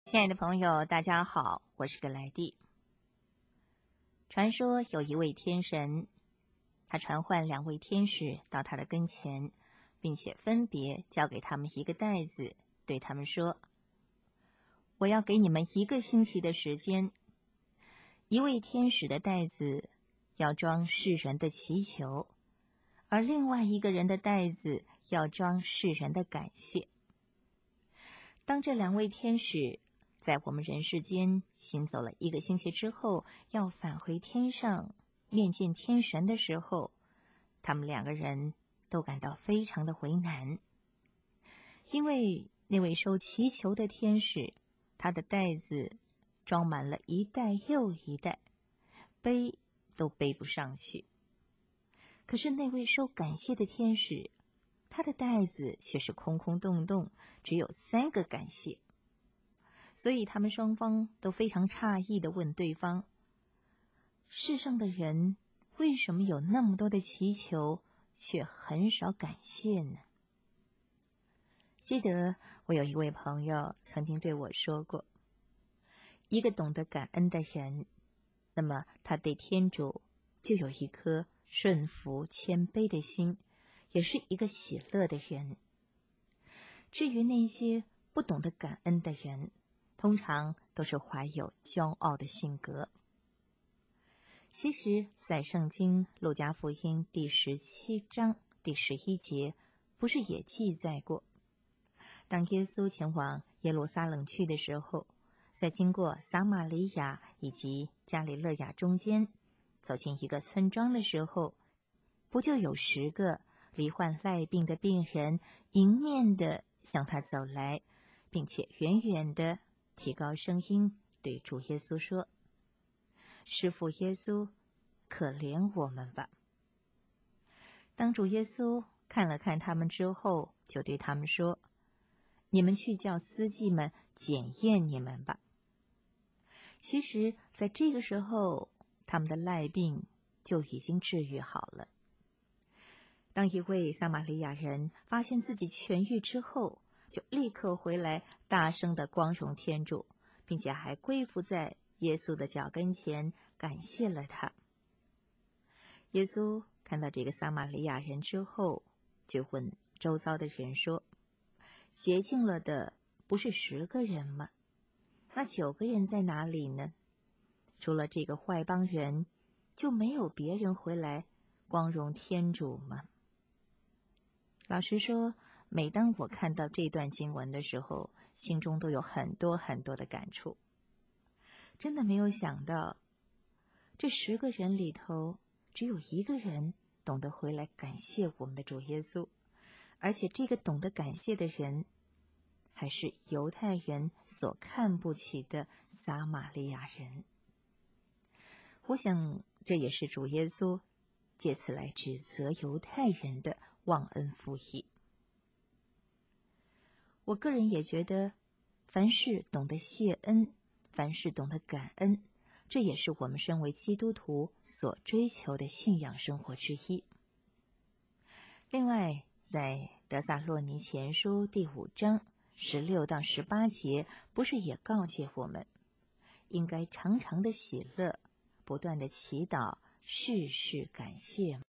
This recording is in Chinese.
亲爱的朋友，大家好，我是格莱蒂。传说有一位天神，他传唤2位天使到他的跟前，并且分别交给他们一个袋子，对他们说：我要给你们1个星期的时间。一位天使的袋子要装世人的祈求，而另外一个人的袋子要装世人的感谢。当这2位天使在我们人世间行走了1个星期之后，要返回天上面见天神的时候，他们2个人都感到非常的为难，因为那位收祈求的天使，他的袋子装满了一袋又一袋，背都背不上去。可是那位收感谢的天使，他的袋子却是空空洞洞，只有3个感谢。所以他们双方都非常诧异地问对方：世上的人为什么有那么多的祈求，却很少感谢呢？记得我有一位朋友曾经对我说过，一个懂得感恩的人，那么他对天主就有一颗顺服谦卑的心，也是一个喜乐的人。至于那些不懂得感恩的人，通常都是怀有骄傲的性格。其实在圣经路加福音第17章第11节不是也记载过，当耶稣前往耶路撒冷去的时候，在经过撒玛利亚以及加里肋亚中间，走进一个村庄的时候，不就有10个罹患癩病的病人迎面的向他走来，并且远远的提高声音对主耶稣说：师父耶稣，可怜我们吧。当主耶稣看了看他们之后，就对他们说：你们去叫司机们检验你们吧。其实在这个时候，他们的癩病就已经治愈好了。当一位撒玛利亚人发现自己痊愈之后，就立刻回来大声的光荣天主，并且还跪伏在耶稣的脚跟前感谢了他。耶稣看到这个撒玛利亚人之后，就问周遭的人说：洁净了的不是10个人吗？那9个人在哪里呢？除了这个坏帮人，就没有别人回来光荣天主吗？老实说，每当我看到这段经文的时候，心中都有很多很多的感触。真的没有想到，这10个人里头，只有1个人懂得回来感谢我们的主耶稣，而且这个懂得感谢的人，还是犹太人所看不起的撒玛利亚人。我想，这也是主耶稣借此来指责犹太人的忘恩负义。我个人也觉得，凡事懂得谢恩，凡事懂得感恩，这也是我们身为基督徒所追求的信仰生活之一。另外，在得撒洛尼前书第5章16到18节，不是也告诫我们，应该常常的喜乐，不断的祈祷，事事感谢吗？